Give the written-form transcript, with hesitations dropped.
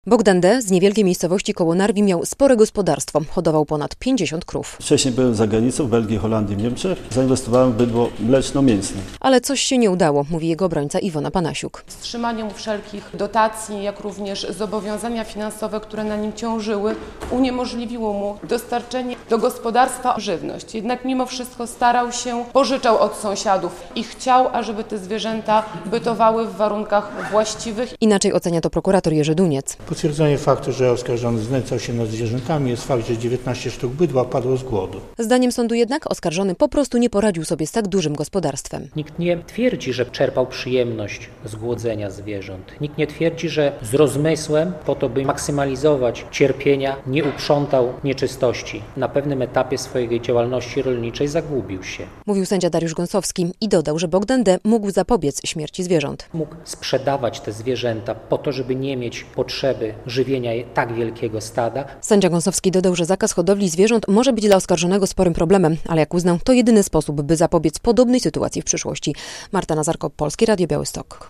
Bogdan D. z niewielkiej miejscowości koło Narwi miał spore gospodarstwo. Hodował ponad 50 krów. Wcześniej byłem za granicą, w Belgii, Holandii, w Niemczech. Zainwestowałem w bydło mleczno-mięsne. Ale coś się nie udało, mówi jego obrońca Iwona Panasiuk. Wstrzymanie mu wszelkich dotacji, jak również zobowiązania finansowe, które na nim ciążyły, uniemożliwiło mu dostarczenie do gospodarstwa żywność. Jednak mimo wszystko starał się, pożyczał od sąsiadów i chciał, ażeby te zwierzęta bytowały w warunkach właściwych. Inaczej ocenia to prokurator Jerzy Duniec. Potwierdzeniem faktu, że oskarżony znęcał się nad zwierzętami, jest fakt, że 19 sztuk bydła padło z głodu. Zdaniem sądu jednak oskarżony po prostu nie poradził sobie z tak dużym gospodarstwem. Nikt nie twierdzi, że czerpał przyjemność z głodzenia zwierząt. Nikt nie twierdzi, że z rozmysłem po to, by maksymalizować cierpienia, nie uprzątał nieczystości. Na pewnym etapie swojej działalności rolniczej zagubił się. Mówił sędzia Dariusz Gąsowski i dodał, że Bogdan D. mógł zapobiec śmierci zwierząt. Mógł sprzedawać te zwierzęta po to, żeby nie mieć potrzeby żywienia tak wielkiego stada. Sędzia Gąsowski dodał, że zakaz hodowli zwierząt może być dla oskarżonego sporym problemem, ale jak uznał, to jedyny sposób, by zapobiec podobnej sytuacji w przyszłości. Marta Nazarko, Polskie Radio Białystok.